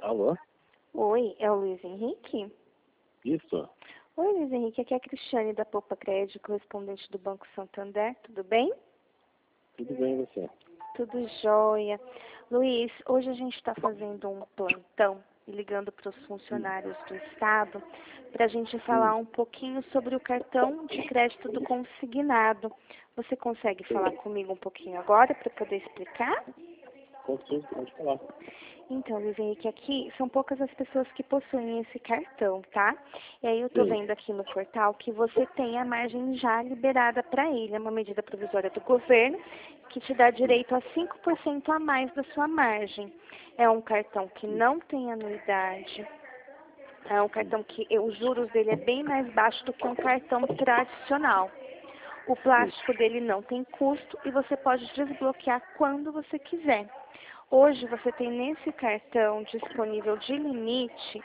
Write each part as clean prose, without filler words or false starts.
Alô? Oi, é o Luiz Henrique? Isso? Oi, Luiz Henrique, aqui é a Cristiane da Poupa Crédito, correspondente do Banco Santander, tudo bem? Tudo bem e você? Tudo jóia. Luiz, hoje a gente está fazendo um plantão, ligando para os funcionários do Estado, para a gente falar um pouquinho sobre o cartão de crédito do consignado. Você consegue falar comigo um pouquinho agora para poder explicar? Consigo, pode falar. Então, Luiz Henrique, aqui são poucas as pessoas que possuem esse cartão, tá? E aí eu tô vendo aqui no portal que você tem a margem já liberada para ele, é uma medida provisória do governo que te dá direito a 5% a mais da sua margem. É um cartão que não tem anuidade, é um cartão que os juros dele é bem mais baixo do que um cartão tradicional. O plástico dele não tem custo e você pode desbloquear quando você quiser. Hoje você tem nesse cartão disponível de limite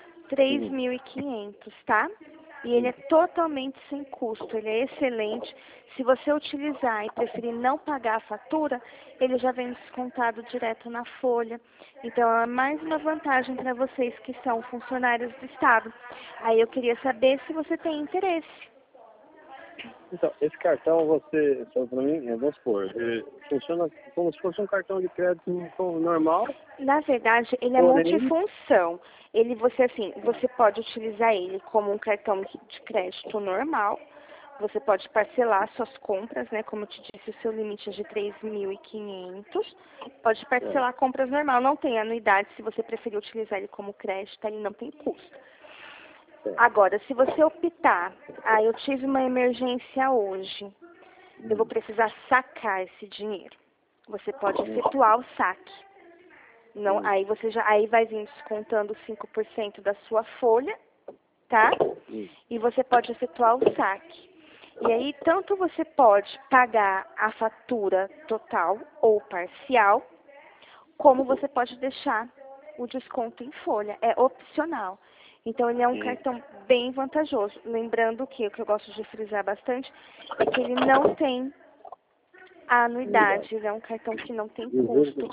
3.500, tá? E ele é totalmente sem custo, ele é excelente. Se você utilizar e preferir não pagar a fatura, ele já vem descontado direto na folha. Então é mais uma vantagem para vocês que são funcionários do Estado. Aí eu queria saber se você tem interesse. Então, esse cartão, você, para mim, vamos supor, funciona como se fosse um cartão de crédito normal. Na verdade, ele é Porém, multifunção. Você pode utilizar ele como um cartão de crédito normal. Você pode parcelar suas compras, né? Como eu te disse, o seu limite é de 3.500. Pode parcelar compras normal, não tem anuidade. Se você preferir utilizar ele como crédito, ele não tem custo. Agora, se você optar, eu tive uma emergência hoje, eu vou precisar sacar esse dinheiro. Você pode efetuar o saque. Não, aí vai vir descontando 5% da sua folha, tá? E você pode efetuar o saque. E aí, tanto você pode pagar a fatura total ou parcial, como você pode deixar o desconto em folha. É opcional. Então, ele é um cartão bem vantajoso. Lembrando que o que eu gosto de frisar bastante é que ele não tem a anuidade. Ele é um cartão que não tem custo.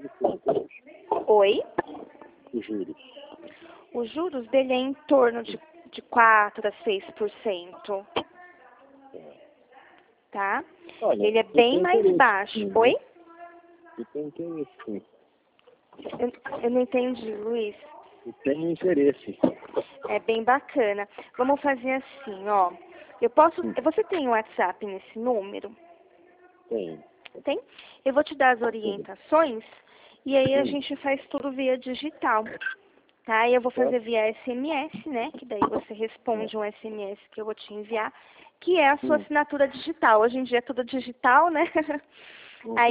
Oi? Os juros. Os juros dele é em torno de 4% a 6%. Tá? Olha, Ele é bem mais baixo. Oi? Eu tenho interesse, sim. Eu não entendi, Luiz. Eu tenho interesse. É bem bacana. Vamos fazer assim, ó. Você tem o WhatsApp nesse número? Tenho. Tem? Eu vou te dar as orientações e aí a gente faz tudo via digital. Tá? E eu vou fazer via SMS, né? Que daí você responde um SMS que eu vou te enviar, que é a sua assinatura digital. Hoje em dia é tudo digital, né? Aí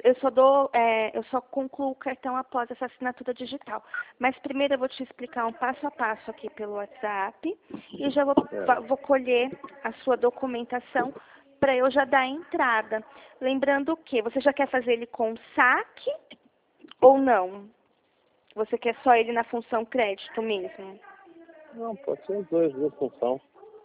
eu só concluo o cartão após essa assinatura digital. Mas primeiro eu vou te explicar um passo a passo aqui pelo WhatsApp e já vou colher a sua documentação para eu já dar a entrada. Lembrando que você já quer fazer ele com saque ou não? Você quer só ele na função crédito mesmo? Não, pode ser os dois, duas funções.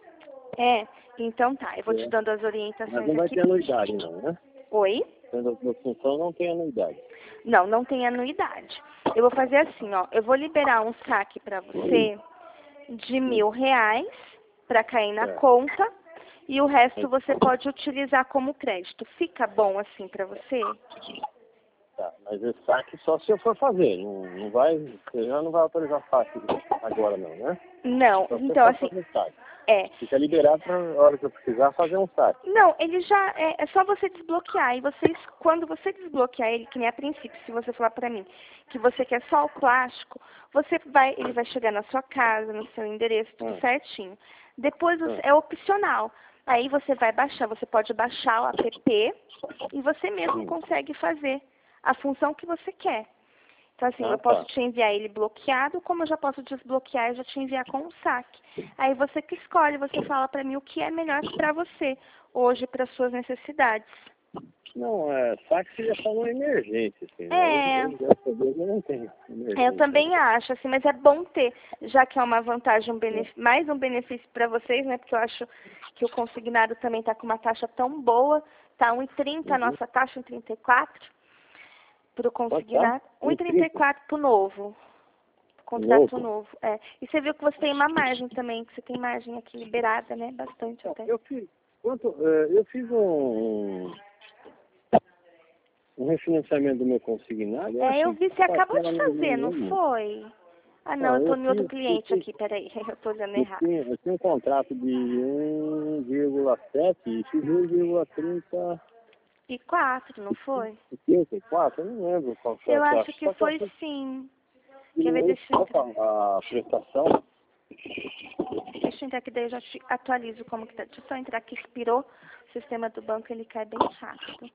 Então tá, eu vou te dando as orientações Mas não vai aqui. ter anuidade, não, né? Oi? Sendo as duas funções, não tem anuidade. Não tem anuidade. Eu vou fazer assim, ó, eu vou liberar um saque para você de R$ 1.000 para cair na conta e o resto você pode utilizar como crédito. Fica bom assim para você? Tá, mas esse saque só se eu for fazer. Não vai, você já não vai autorizar saque agora não, né? Não, então assim, Fica liberado para a hora que eu precisar fazer um saque. Não, ele já é só você desbloquear. E quando você desbloquear ele, que nem a princípio, se você falar pra mim que você quer só o plástico, ele vai chegar na sua casa, no seu endereço, tudo certinho. Depois é opcional. Aí você pode baixar o app e você mesmo consegue fazer a função que você quer. Então, assim, eu posso te enviar ele bloqueado, como eu já posso desbloquear e já te enviar com um saque. Aí você que escolhe, você fala pra mim o que é melhor pra você hoje, para suas necessidades. Não, saque seria só uma emergência, assim, eu não tenho emergência. Eu também acho, assim, mas é bom ter, já que é uma vantagem, mais um benefício para vocês, né? Porque eu acho que o consignado também está com uma taxa tão boa, tá 1,30 a nossa taxa, 1,34 para o consignado, 1,34 para o novo. Contrato novo. É. E você viu que você tem uma margem também, que você tem margem aqui liberada, né? Bastante até. Eu fiz um refinanciamento do meu consignado. Eu vi, você acabou de fazer, não mesmo. foi? Ah, não, eu tô em outro cliente fiz, aqui, peraí, eu tô olhando eu errado. tinha, eu tinha um contrato de 1,7 e fiz 1,30. E 4, não foi? 34, eu não lembro qual foi Eu a acho taxa. que Só que eu foi fiz sim. Quer ver, a prestação. deixa eu entrar aqui, daí eu já te atualizo como que tá. Deixa eu só entrar aqui, expirou o sistema do banco, ele cai bem rápido.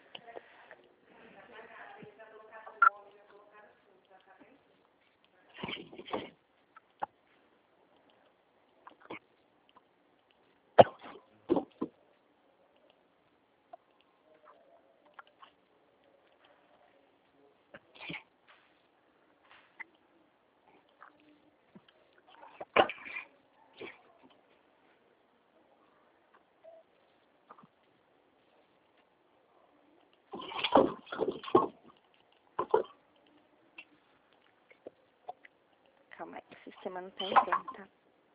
Calma aí, o sistema não tá entrando, tá?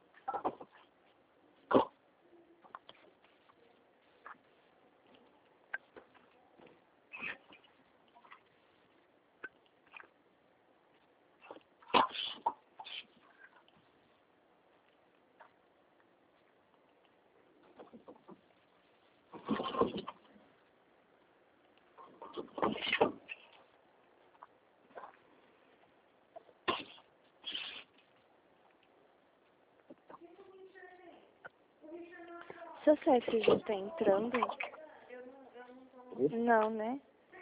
Seu CSG tá entrando? Não, né?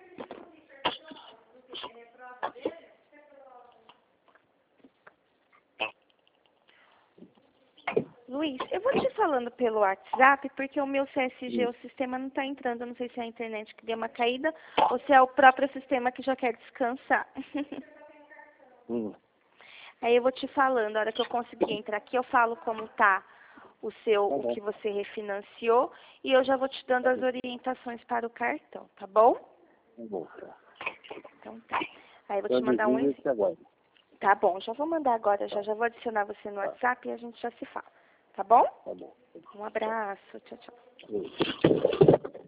Luiz, eu vou te falando pelo WhatsApp, porque o meu CSG, o sistema não tá entrando. Eu não sei se é a internet que deu uma caída ou se é o próprio sistema que já quer descansar. Aí eu vou te falando, a hora que eu conseguir entrar aqui, eu falo como tá o o que você refinanciou, e eu já vou te dando as orientações para o cartão, tá bom? Então tá. Aí eu vou te mandar um... Tá bom, já vou mandar agora, já vou adicionar você no WhatsApp e a gente já se fala, tá bom? Tá bom. Um abraço, tchau, tchau.